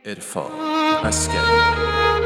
عرفان عسکری.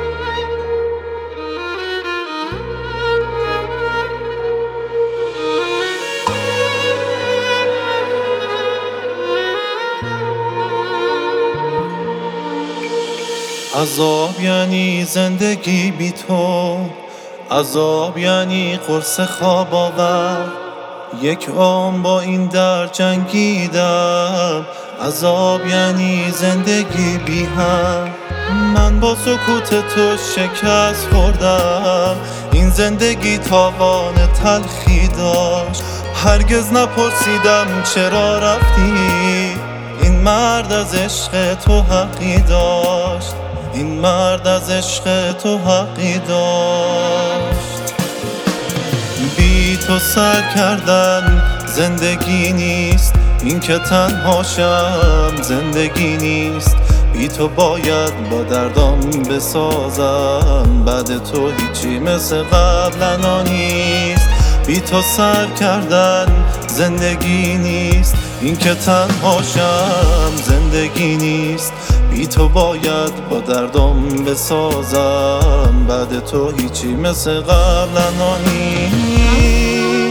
عذاب یعنی زندگی بی تو، عذاب یعنی قرص خواب آور. یک عمر با این درد جنگیدم، عذاب یعنی زندگی بی هم. من با سکوت تو شکست خوردم، این زندگی تاوان تلخی داشت. هرگز نپرسیدم چرا رفتی، این مرد از عشق تو حقی داشت، این مرد از عشق تو حقی داشت. بی تو سر کردن زندگی نیست، این که تنهاشم زندگی نیست. بی تو باید با دردام بسازم، بعد تو هیچی مثل قبلنا نیست. بی تو سر کردن زندگی نیست، این که تنهاشم زندگی نیست. بی تو باید با دردم بسازم، بعد تو هیچی مثل قبلنا نیست.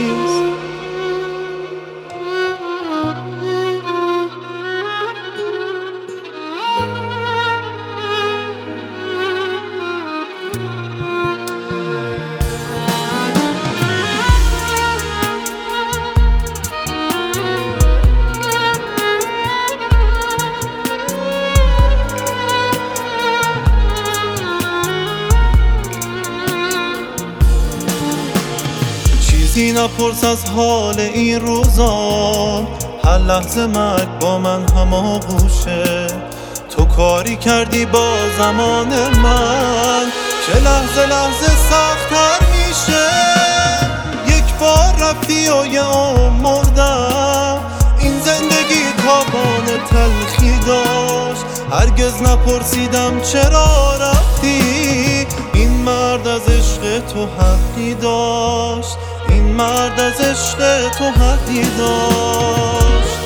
چیزی نپرس از حال این روزا، هر لحظه مرگ با من هماغوشه. تو کاری کردی با زمان من که لحظه لحظه سخت‌تر میشه. یک بار رفتی و یه عمر مردم، این زندگی تاوان تلخی داشت. هرگز نپرسیدم چرا رفتی، این مرد از عشق تو حقی داشت، این مرد از عشق تو حقی داشت.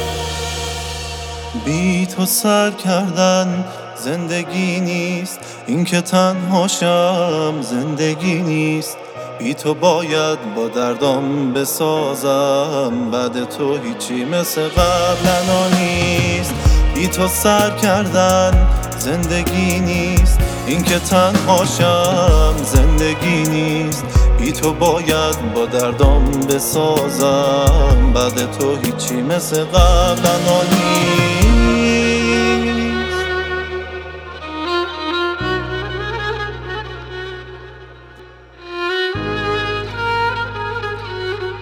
بی تو سر کردن زندگی نیست، این که تنهاشم زندگی نیست. بی تو باید با دردام بسازم، بعد تو هیچی مثل قبلنا نیست. بی تو سر کردن زندگی نیست، این که تنهاشم زندگی نیست. بی تو باید با دردام بسازم، بعد تو هیچی مثل قبلنا نیست.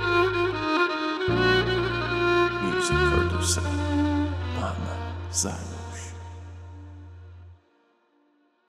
Music producer Muhammad Zahra.